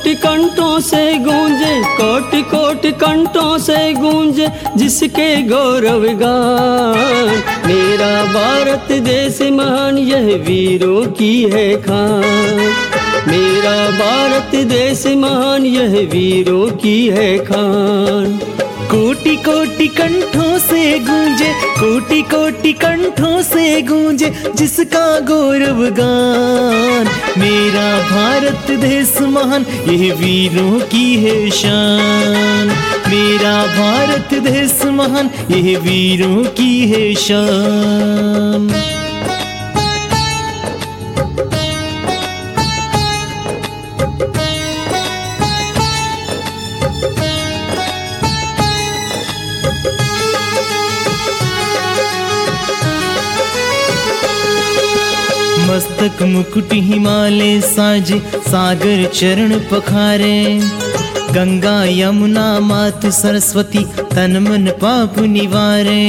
कोटि कंठों से गूंजे, कोटि कोटि कंठों से गूंजे जिसके गौरव गान। मेरा भारत देश महान, यह वीरों की है खान। मेरा भारत देश महान, यह वीरों की है खान। कोटि कोटि कंठों से गूंजे, कोटि कोटि कंठों से गूंजे जिसका गौरव गान। मेरा भारत देश महान, यह वीरों की है शान। मेरा भारत देश महान, यह वीरों की है शान। मस्तक मुकुट हिमालय साजे, सागर चरण पखारे। गंगा यमुना मातु सरस्वती, तन मन पाप निवारे।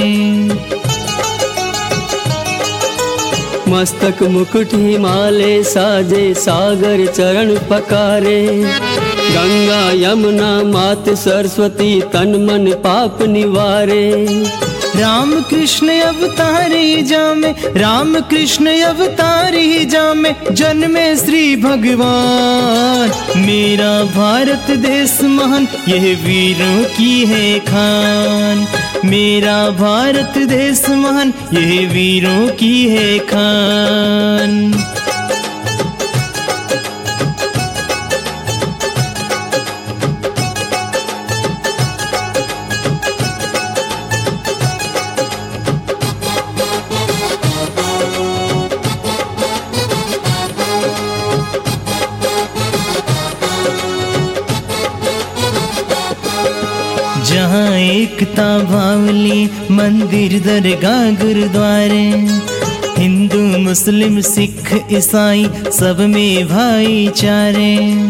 मस्तक मुकुट हिमालय साजे, सागर चरण पकारे। गंगा यमुना मात सरस्वती, तन मन पाप निवारे। राम कृष्ण अवतारे जामे, राम कृष्ण अवतारे जामे, जन्मे श्री भगवान। मेरा भारत देश महान, यह वीरों की है खान। मेरा भारत देश महान, यह वीरों की है खान। जहाँ एकता भावली, मंदिर दरगाह गुरुद्वारे। हिंदू मुस्लिम सिख ईसाई, सब में भाईचारे।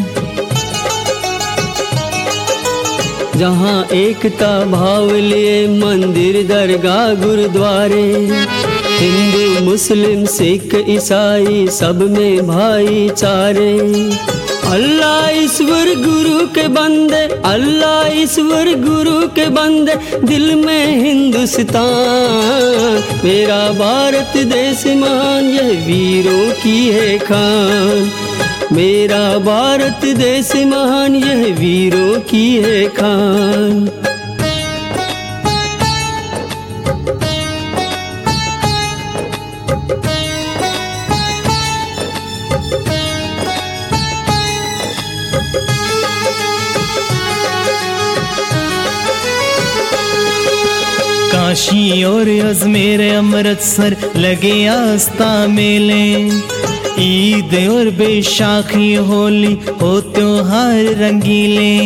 जहाँ एकता भाव लिए, मंदिर दरगाह गुरुद्वारे। हिंदू मुस्लिम सिख ईसाई, सब में भाईचारे। अल्लाह ईश्वर गुरु के बंदे, अल्लाह ईश्वर गुरु के बंदे, दिल में हिंदुस्तान। मेरा भारत देश महान, यह वीरों की है खान। मेरा भारत देश महान, यह वीरों की है खान। काशी और अजमेर अमृतसर लगे आस्था मेले। ईद और बैसाखी होली हो त्योहार रंगीले।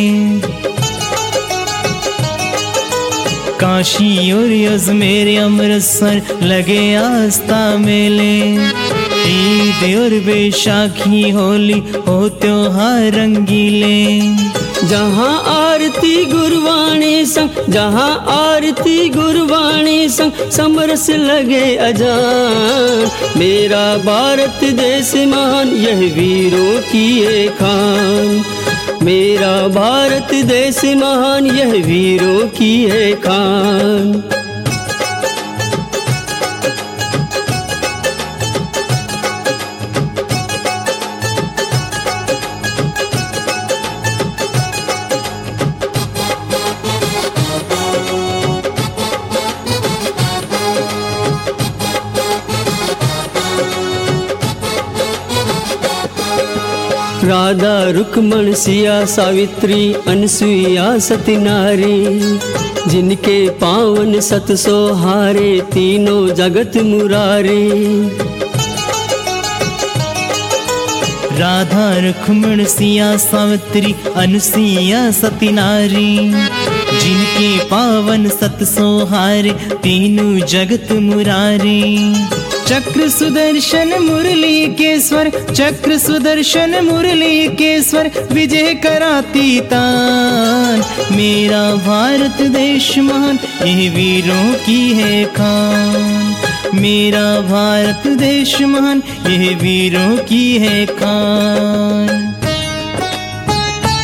काशी और अजमेर अमृतसर लगे आस्था मेले। ईद और बैसाखी होली हो त्योहार रंगीले। जहाँ आरती गुरवाणी संग, जहाँ आरती गुरवाणी संग, समरस लगे अजान। मेरा भारत देश महान, यह वीरों की है खान। मेरा भारत देश महान, यह वीरों की है खान। राधा रुक्मण सिया सावित्री, अनसुईया सती नारी। जिनके पावन सत सोहारे, तीनों जगत मुरारी। राधा रुक्मण सिया सावित्री, अनसुईया सती नारी। जिनके पावन सत सोहारे, तीनों जगत मुरारी। चक्र सुदर्शन मुरली के स्वर, चक्र सुदर्शन मुरली के स्वर, विजय कराती तान। मेरा भारत देश महान, यह वीरों की है खान। मेरा भारत देश महान, यह वीरों की है खान।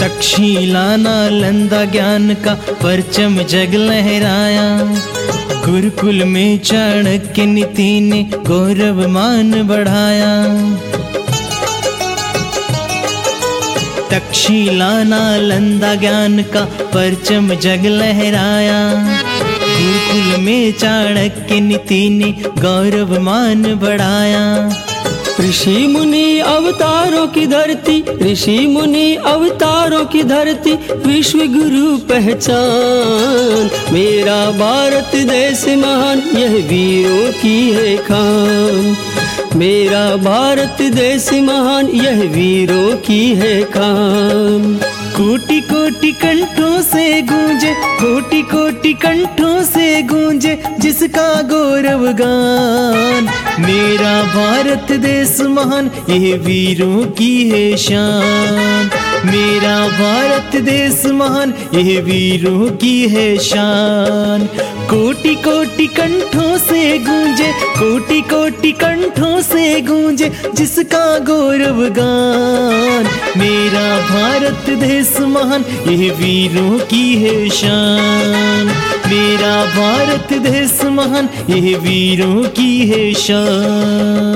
तक्षशिला नालंदा ज्ञान का परचम जग लहराया, गुरुकुल में चाणक्य नीति ने गौरव मान बढ़ाया। तक्षशिला नालंदा ज्ञान का परचम जग लहराया, गुरुकुल में चाणक्य नीति ने गौरव मान बढ़ाया। ऋषि मुनि अवतारों की धरती, ऋषि मुनि अवतारों की धरती, विश्व गुरु पहचान। मेरा भारत देश महान, यह वीरों की है खान। मेरा भारत देश महान, यह वीरों की है खान। कोटि कोटि कंठों से गूंजे, कोटि कोटि कंठों से गूंजे जिसका गौरव गान। मेरा भारत देश महान, यह वीरों की है शान। मेरा भारत देश महान, यह वीरों की है शान। कोटि कोटि कंठों से गूंजे, कोटि कोटि कंठों से गूंजे जिसका गौरव गान। मेरा भारत देश महान, यह वीरों की है शान। मेरा भारत देश महान, यह वीरों की है शान।